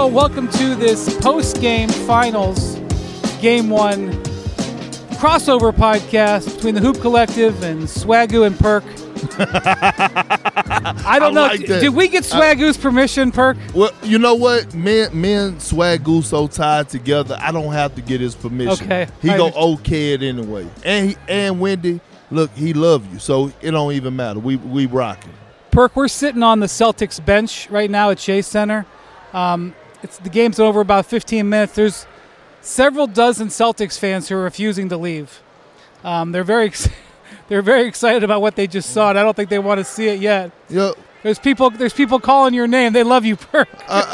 Well, welcome to this post-game finals, Game 1 crossover podcast between the Hoop Collective and Swagoo and Perk. I don't know. like that. Did we get Swagoo's permission, Perk? Well, you know what? Me and Swagoo so tied together, I don't have to get his permission. Okay. He go okay it anyway. And Wendy, look, he love you, so it don't even matter. We rocking. Perk, we're sitting on the Celtics bench right now at Chase Center. The game's over about 15 minutes. There's several dozen Celtics fans who are refusing to leave. They're very excited about what they just saw, and I don't think they want to see it yet. Yep. There's people calling your name. They love you, Perk.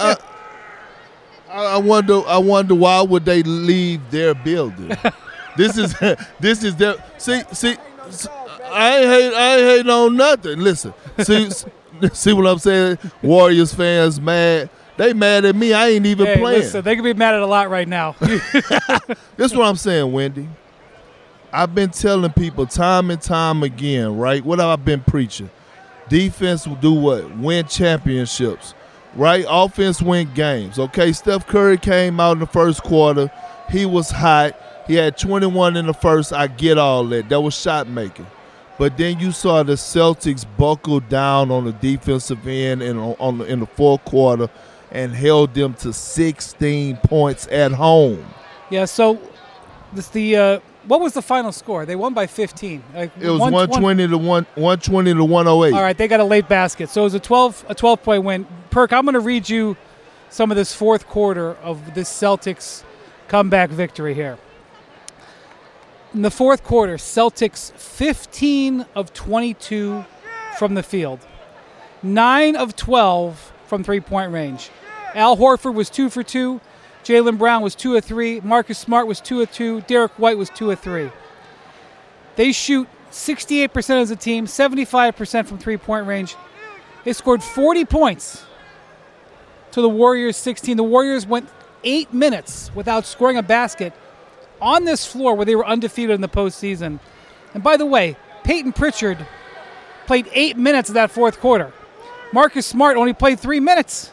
I wonder why would they leave their building? This is their see. I ain't hating on nothing. Listen, see what I'm saying? Warriors fans mad. They mad at me. I ain't even playing. Listen, they could be mad at a lot right now. This is what I'm saying, Wendy. I've been telling people time and time again, right? What have I been preaching? Defense will do what? Win championships, right? Offense win games, okay? Steph Curry came out in the first quarter. He was hot. He had 21 in the first. I get all that. That was shot making. But then you saw the Celtics buckle down on the defensive end and in the fourth quarter and held them to 16 points at home. Yeah, so what was the final score? They won by 15. It was 120 to 108. All right, they got a late basket. So it was a 12-point win. Perk, I'm going to read you some of this fourth quarter of this Celtics comeback victory here. In the fourth quarter, Celtics 15 of 22 from the field. 9 of 12 from three-point range. Al Horford was 2 for 2. Jaylen Brown was 2 of 3. Marcus Smart was 2 of 2. Derek White was 2 of 3. They shoot 68% as a team, 75% from three-point range. They scored 40 points to the Warriors 16. The Warriors went 8 minutes without scoring a basket on this floor where they were undefeated in the postseason. And by the way, Peyton Pritchard played 8 minutes of that fourth quarter. Marcus Smart only played 3 minutes.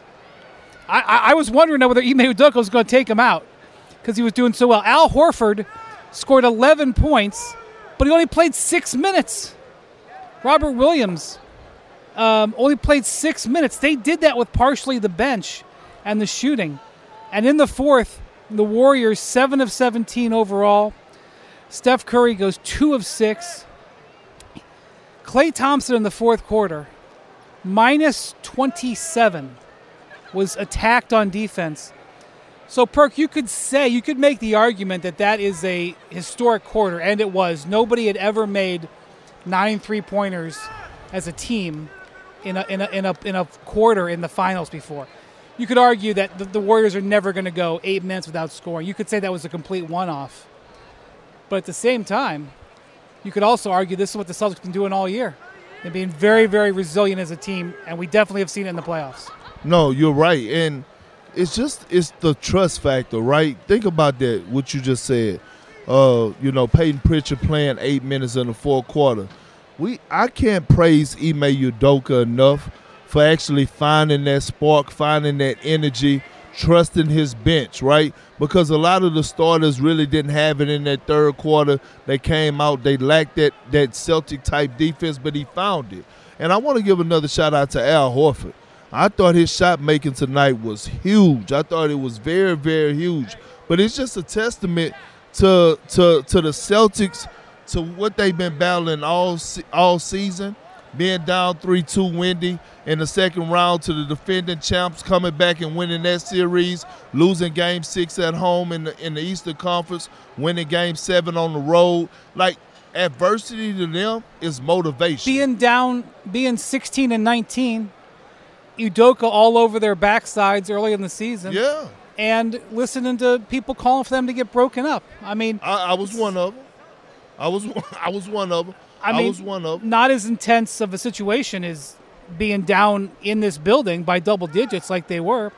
I was wondering whether Ime Udoka was going to take him out because he was doing so well. Al Horford scored 11 points, but he only played 6 minutes. Robert Williams only played 6 minutes. They did that with partially the bench and the shooting. And in the fourth, the Warriors 7 of 17 overall. Steph Curry goes 2 of 6. Klay Thompson in the fourth quarter, minus 27. Was attacked on defense. So, Perk, you could make the argument that is a historic quarter, and it was. Nobody had ever made 9 3-pointers as a team in a quarter in the finals before. You could argue that the Warriors are never going to go 8 minutes without scoring. You could say that was a complete one-off. But at the same time, you could also argue this is what the Celtics have been doing all year. They're being very, very resilient as a team, and we definitely have seen it in the playoffs. No, you're right. And it's the trust factor, right? Think about that, what you just said. Peyton Pritchard playing 8 minutes in the fourth quarter. I can't praise Ime Udoka enough for actually finding that spark, finding that energy, trusting his bench, right? Because a lot of the starters really didn't have it in that third quarter. They came out, they lacked that Celtic-type defense, but he found it. And I want to give another shout-out to Al Horford. I thought his shot making tonight was huge. I thought it was very, very huge. But it's just a testament to the Celtics, to what they've been battling all season, being down 3-2 Wendy in the second round to the defending champs, coming back and winning that series, losing Game 6 at home in the Eastern Conference, winning Game 7 on the road. Like, adversity to them is motivation. Being 16 and 19. Udoka all over their backsides early in the season. Yeah. And listening to people calling for them to get broken up. I mean, I was one of them. I was one of them. Not as intense of a situation as being down in this building by double digits like they were.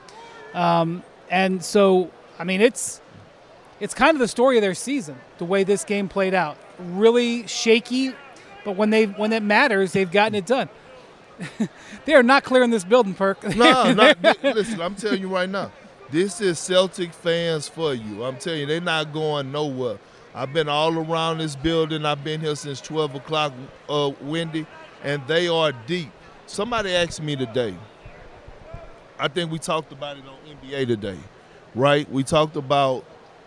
And so, I mean, it's kind of the story of their season, the way this game played out. Really shaky, but when it matters, they've gotten it done. They are not clearing this building, Perk. No, listen, I'm telling you right now. This is Celtic fans for you. I'm telling you, they're not going nowhere. I've been all around this building. I've been here since 12 o'clock, Wendy, and they are deep. Somebody asked me today, I think we talked about it on NBA today, right? We talked about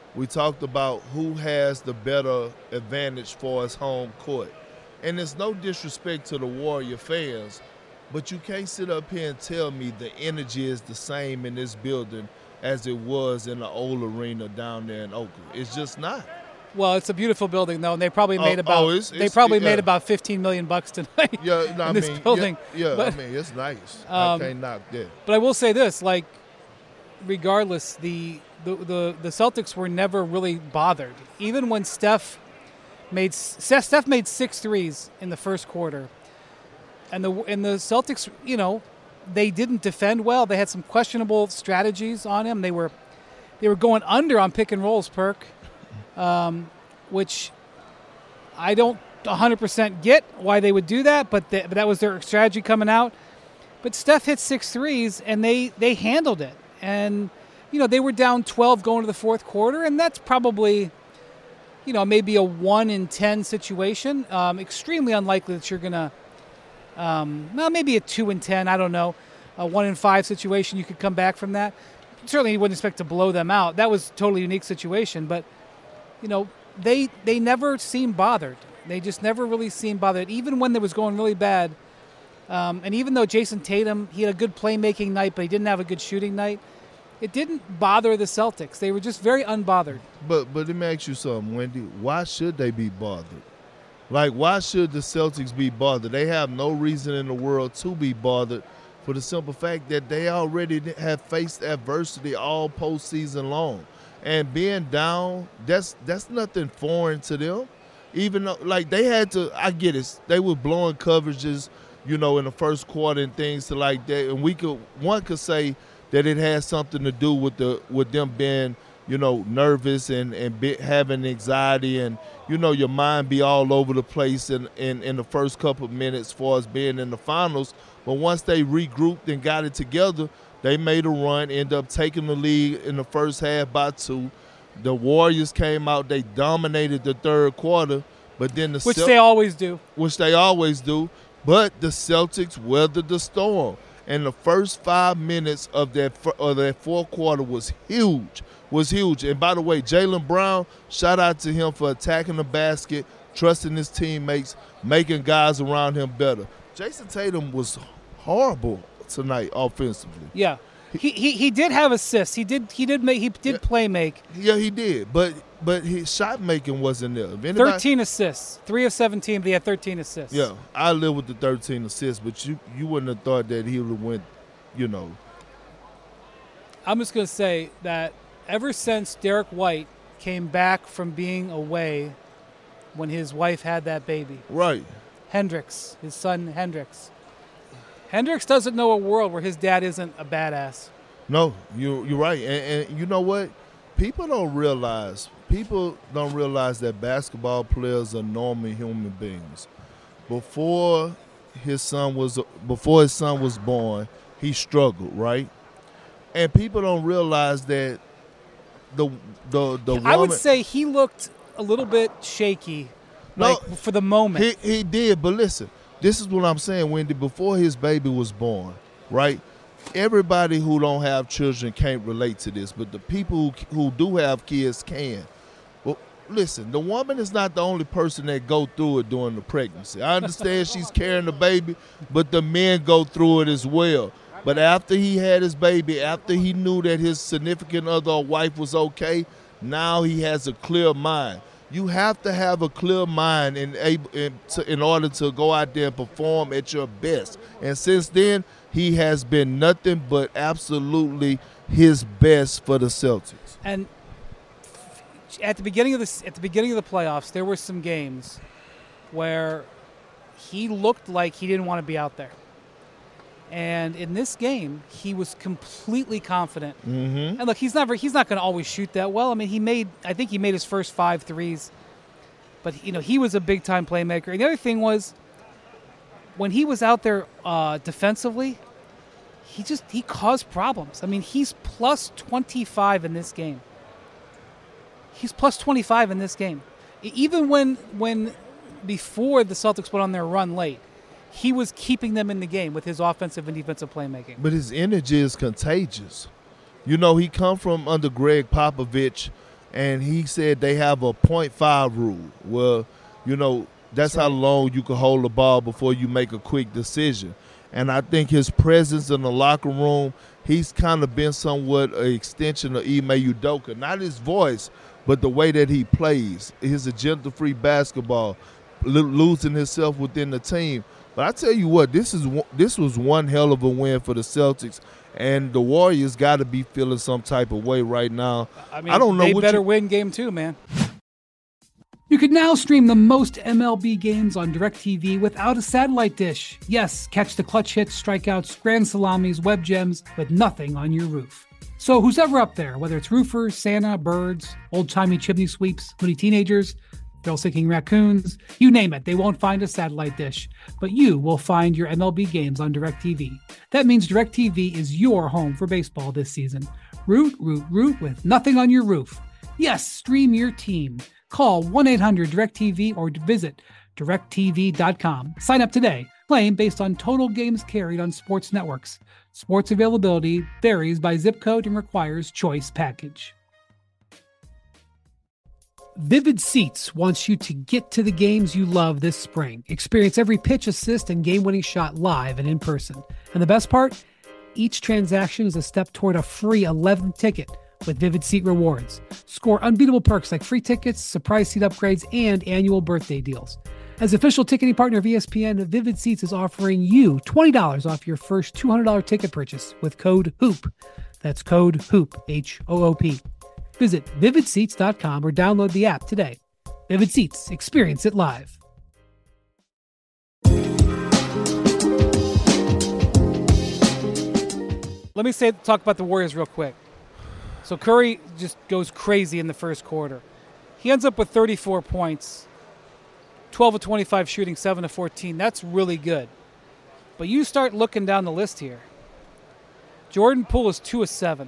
who has the better advantage for his home court. And it's no disrespect to the Warrior fans, but you can't sit up here and tell me the energy is the same in this building as it was in the old arena down there in Oakland. It's just not. Well, it's a beautiful building, though, and they probably made about made about $15 million tonight in this building. But, I mean, it's nice. I can't knock that. But I will say this: like, regardless, the Celtics were never really bothered, even when Steph made 6 threes in the first quarter, and the Celtics, they didn't defend well. They had some questionable strategies on him. They were going under on pick and rolls, Perk. Which I don't 100% get why they would do that, but that was their strategy coming out. But Steph hit 6 threes, and they handled it. And, they were down 12 going to the fourth quarter, and that's probably, maybe a 1 in 10 situation. Extremely unlikely that you're going to, maybe a 2 in 10, I don't know. A 1 in 5 situation, you could come back from that. Certainly you wouldn't expect to blow them out. That was a totally unique situation, but they never seemed bothered. They just never really seemed bothered, even when it was going really bad. And even though Jason Tatum, he had a good playmaking night, but he didn't have a good shooting night, it didn't bother the Celtics. They were just very unbothered. But let me ask you something, Wendy. Why should they be bothered? Like, why should the Celtics be bothered? They have no reason in the world to be bothered for the simple fact that they already have faced adversity all postseason long. And being down, that's nothing foreign to them. Even though, like, they had to, I get it, they were blowing coverages, in the first quarter and things like that. And one could say that it has something to do with them being, nervous and having anxiety and, your mind be all over the place in the first couple of minutes as far as being in the finals. But once they regrouped and got it together, they made a run, ended up taking the lead in the first half by 2. The Warriors came out, they dominated the third quarter, but then which they always do. But the Celtics weathered the storm. And the first 5 minutes of that fourth quarter was huge. And by the way, Jaylen Brown, shout out to him for attacking the basket, trusting his teammates, making guys around him better. Jason Tatum was horrible tonight offensively. Yeah. He did have assists. He did play make. Yeah, he did. But his shot making wasn't there. 13 assists. 3 of 17, but he had 13 assists. Yeah, I live with the 13 assists, but you wouldn't have thought that he would have went, I'm just going to say that ever since Derek White came back from being away when his wife had that baby. Right. Hendricks, his son Hendricks. Hendricks doesn't know a world where his dad isn't a badass. No, you're right. And you know what? People don't realize that basketball players are normal human beings. Before his son was born, he struggled, right? And people don't realize that the woman, I would say he looked a little bit shaky for the moment. He did, but listen, this is what I'm saying, Wendy. Before his baby was born, right? Everybody who don't have children can't relate to this, but the people who do have kids can. Well, listen, the woman is not the only person that go through it during the pregnancy. I understand she's carrying the baby, but the men go through it as well. But after he had his baby, after he knew that his significant other or wife was okay, now he has a clear mind. You have to have a clear mind in order to go out there and perform at your best. And since then, he has been nothing but absolutely his best for the Celtics. And at the beginning of the playoffs, there were some games where he looked like he didn't want to be out there. And in this game, he was completely confident. Mm-hmm. And look, he's not going to always shoot that well. I mean, I think he made his first 5 threes. But he was a big time playmaker. And the other thing was, when he was out there defensively, he caused problems. I mean, he's plus 25 in this game. He's plus 25 in this game. Even when before the Celtics went on their run late, he was keeping them in the game with his offensive and defensive playmaking. But his energy is contagious. You know, he come from under Greg Popovich, and he said they have a .5 rule. Well, you know, that's how long you can hold the ball before you make a quick decision. And I think his presence in the locker room, he's kind of been somewhat an extension of Ime Udoka. Not his voice, but the way that he plays. His agenda-free basketball, losing himself within the team. But I tell you what, this was one hell of a win for the Celtics, and the Warriors got to be feeling some type of way right now. I mean, I don't know. They better win game 2, man. You can now stream the most MLB games on DirecTV without a satellite dish. Yes, catch the clutch hits, strikeouts, grand salamis, web gems with nothing on your roof. So who's ever up there, whether it's roofers, Santa, birds, old-timey chimney sweeps, moody teenagers, thrill-seeking raccoons, you name it, they won't find a satellite dish. But you will find your MLB games on DirecTV. That means DirecTV is your home for baseball this season. Root with nothing on your roof. Yes, stream your team. Call 1-800-DirecTV or visit directtv.com. Sign up today. Claim based on total games carried on sports networks. Sports availability varies by zip code and requires choice package. Vivid Seats wants you to get to the games you love this spring. Experience every pitch, assist, and game-winning shot live and in person. And the best part? Each transaction is a step toward a free 11th ticket with Vivid Seat Rewards. Score unbeatable perks like free tickets, surprise seat upgrades, and annual birthday deals. As official ticketing partner of ESPN, Vivid Seats is offering you $20 off your first $200 ticket purchase with code HOOP. That's code HOOP, H-O-O-P. Visit vividseats.com or download the app today. Vivid Seats. Experience it live. Let me talk about the Warriors real quick. So Curry just goes crazy in the first quarter. He ends up with 34 points, 12 of 25 shooting, 7 of 14. That's really good. But you start looking down the list here. Jordan Poole is 2 of 7.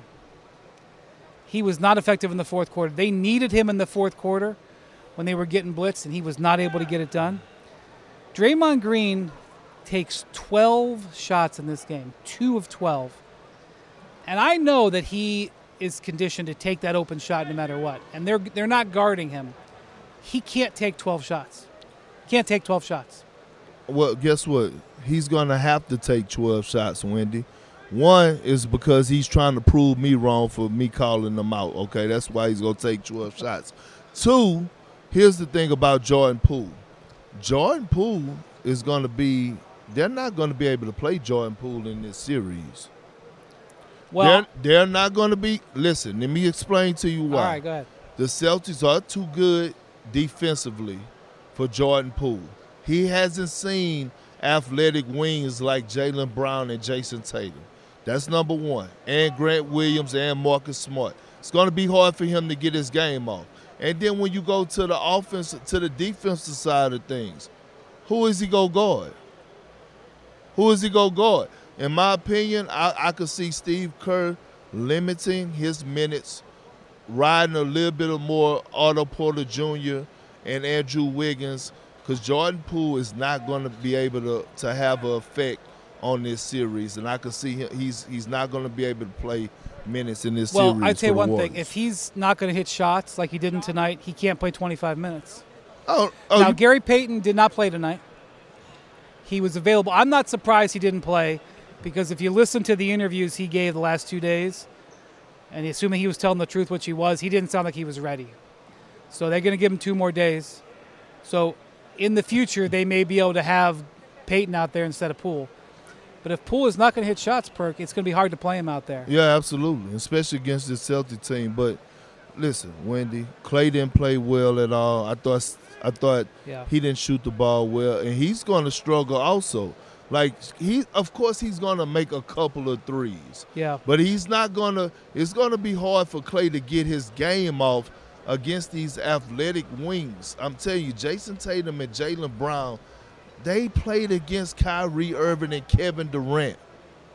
He was not effective in the fourth quarter. They needed him in the fourth quarter when they were getting blitzed, and he was not able to get it done. Draymond Green takes 12 shots in this game, 2 of 12. And I know that he is conditioned to take that open shot no matter what. And they're not guarding him. He can't take 12 shots. Can't take 12 shots. Well, guess what? He's going to have to take 12 shots, Wendy. One is because he's trying to prove me wrong for me calling them out, okay? That's why he's going to take 12 shots. Two, here's the thing about Jordan Poole. Jordan Poole is going to be – they're not going to be able to play Jordan Poole in this series. Well, they're not going to be – listen, let me explain to you why. All right, go ahead. The Celtics are too good defensively for Jordan Poole. He hasn't seen athletic wings like Jaylen Brown and Jason Tatum. That's number one. And Grant Williams and Marcus Smart. It's going to be hard for him to get his game off. And then when you go to the offense, to the defensive side of things, who is he going to guard? Who is he going to guard? In my opinion, I could see Steve Kerr limiting his minutes, riding a little bit of more Otto Porter Jr. and Andrew Wiggins, because Jordan Poole is not going to be able to have an effect on this series. And I can see him, he's not going to be able to play minutes in this series. Well, I'd say one Warriors. thing. If he's not going to hit shots like he did tonight, he can't play 25 minutes. Now, Gary Payton did not play tonight. He was available. I'm not surprised he didn't play, because if you listen to the interviews he gave the last 2 days, and assuming he was telling the truth, which he was, he didn't sound like he was ready. So they're going to give him 2 more days. So in the future, they may be able to have Payton out there instead of Poole. But if Poole is not going to hit shots, Perk, it's going to be hard to play him out there. Yeah, absolutely, especially against this Celtic team. But listen, Wendy, Klay didn't play well at all. I thought he didn't shoot the ball well, and he's going to struggle also. Like, of course he's going to make a couple of threes. Yeah. But he's not going to – it's going to be hard for Klay to get his game off against these athletic wings. I'm telling you, Jason Tatum and Jaylen Brown, they played against Kyrie Irving and Kevin Durant.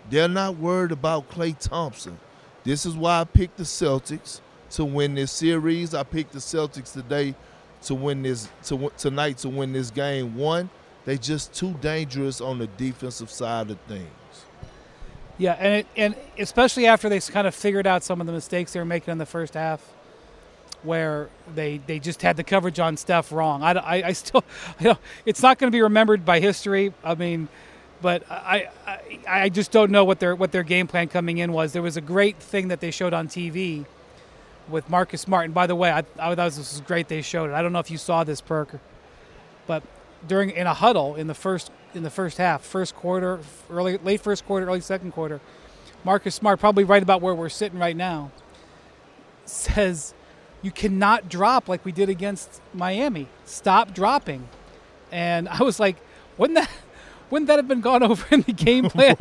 They're not worried about Klay Thompson. This is why I picked the Celtics to win this series. I picked the Celtics today to win this tonight to win this game. One, they just too dangerous on the defensive side of things. Yeah, and especially after they kind of figured out some of the mistakes they were making in the first half, where they just had the coverage on Steph wrong. I still, it's not going to be remembered by history. I mean, but I just don't know what their game plan coming in was. There was a great thing that they showed on TV with Marcus Smart. And by the way, I thought this was great they showed it. I don't know if you saw this, Perk, but in a huddle in the first half, first quarter, late first quarter, early second quarter, Marcus Smart, probably right about where we're sitting right now, says, "You cannot drop like we did against Miami. Stop dropping." And I was like, wouldn't that have been gone over in the game plan?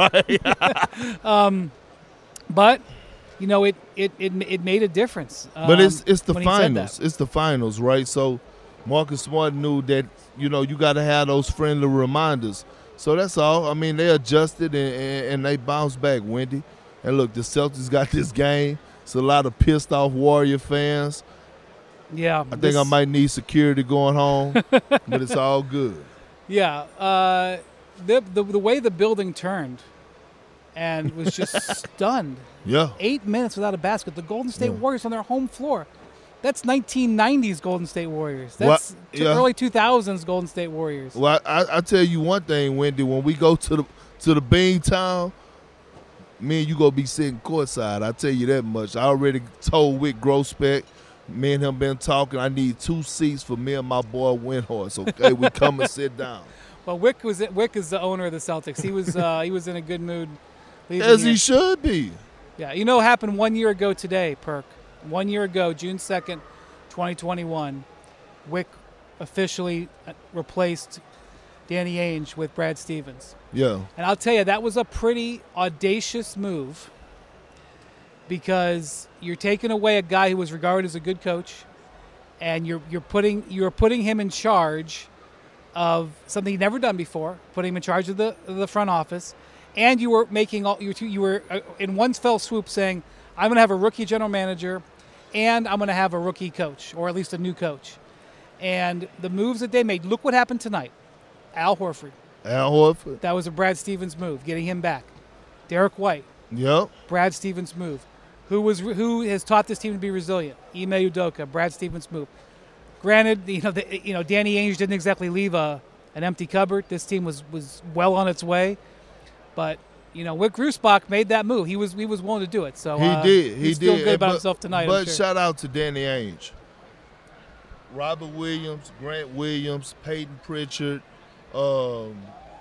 But it made a difference. But it's the finals. It's the finals, right? So Marcus Smart knew that you got to have those friendly reminders. So that's all. I mean, they adjusted and they bounced back, Wendy. And look, the Celtics got this game. It's a lot of pissed off Warrior fans. Yeah, I think I might need security going home, but it's all good. Yeah, the way the building turned, and was just stunned. Yeah, 8 minutes without a basket. The Golden State Warriors on their home floor. That's 1990s Golden State Warriors. That's early 2000s Golden State Warriors. Well, I tell you one thing, Wendy. When we go to the Beantown, me and you gonna be sitting courtside. I tell you that much. I already told Wick Grossbeck. Me and him been talking. I need 2 seats for me and my boy Windhorse. Okay, we come and sit down. Well, Wick is the owner of the Celtics. He was in a good mood. As he should be. Yeah, what happened 1 year ago today, Perk. 1 year ago, June 2nd, 2021, Wick officially replaced Danny Ainge with Brad Stevens. Yeah. And I'll tell you, that was a pretty audacious move because you're taking away a guy who was regarded as a good coach, and you're putting him in charge of something he'd never done before, putting him in charge of the front office, and you were in one fell swoop saying, I'm going to have a rookie general manager, and I'm going to have a rookie coach, or at least a new coach. And the moves that they made, look what happened tonight. Al Horford. That was a Brad Stevens move, getting him back. Derek White. Yep. Brad Stevens move. Who has taught this team to be resilient? Ime Udoka. Brad Stevens move. Granted, Danny Ainge didn't exactly leave an empty cupboard. This team was well on its way, but Wick Grousbach made that move. He was willing to do it. So he did. He he's feeling did. good about himself tonight. But shout out to Danny Ainge, Robert Williams, Grant Williams, Peyton Pritchard, Jaylen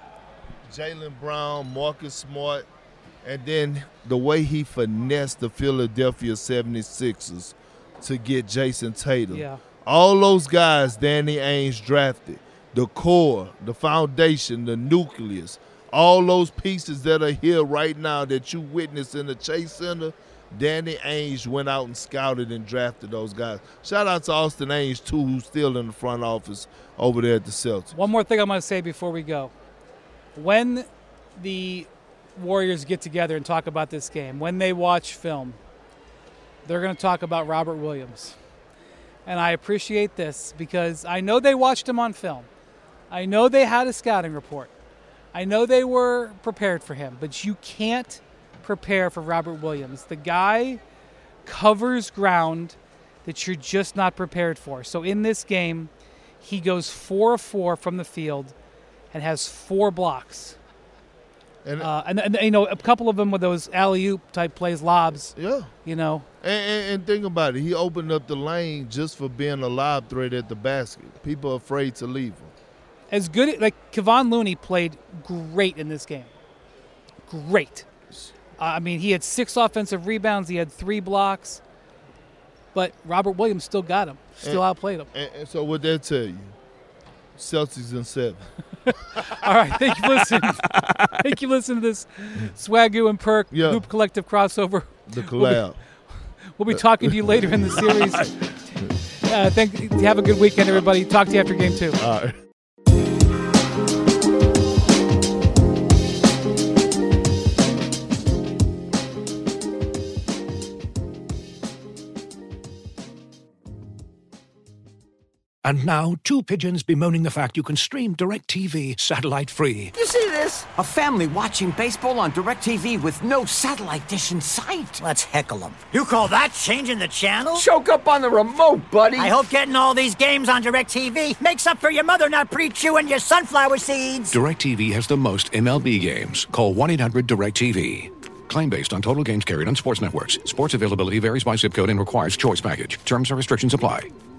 Brown, Marcus Smart, and then the way he finessed the Philadelphia 76ers to get Jason Tatum. Yeah. All those guys Danny Ainge drafted, the core, the foundation, the nucleus, all those pieces that are here right now that you witness in the Chase Center, Danny Ainge went out and scouted and drafted those guys. Shout out to Austin Ainge, too, who's still in the front office over there at the Celtics. One more thing I'm going to say before we go. When the Warriors get together and talk about this game, when they watch film, they're going to talk about Robert Williams. And I appreciate this because I know they watched him on film. I know they had a scouting report. I know they were prepared for him, but you can't prepare for Robert Williams. The guy covers ground that you're just not prepared for. So in this game, he goes 4 of 4 from the field and has 4 blocks. And a couple of them with those alley-oop type plays, lobs. Yeah. And think about it. He opened up the lane just for being a lob threat at the basket. People are afraid to leave him. As good, like Kevon Looney played great in this game. Great. He had 6 offensive rebounds. He had 3 blocks. But Robert Williams still got him. Still outplayed him. And so what that tell you? Celtics in 7. All right. Thank you for listening. Thank you for listening to this Swagoo and Perk Hoop Collective crossover. The collab. We'll be talking to you later in the series. Have a good weekend, everybody. Talk to you after game 2. All right. And now, two pigeons bemoaning the fact you can stream DirecTV satellite-free. You see this? A family watching baseball on DirecTV with no satellite dish in sight. Let's heckle them. You call that changing the channel? Choke up on the remote, buddy. I hope getting all these games on DirecTV makes up for your mother not pre-chewing your sunflower seeds. DirecTV has the most MLB games. Call 1-800-DirecTV. Claim based on total games carried on sports networks. Sports availability varies by zip code and requires choice package. Terms and restrictions apply.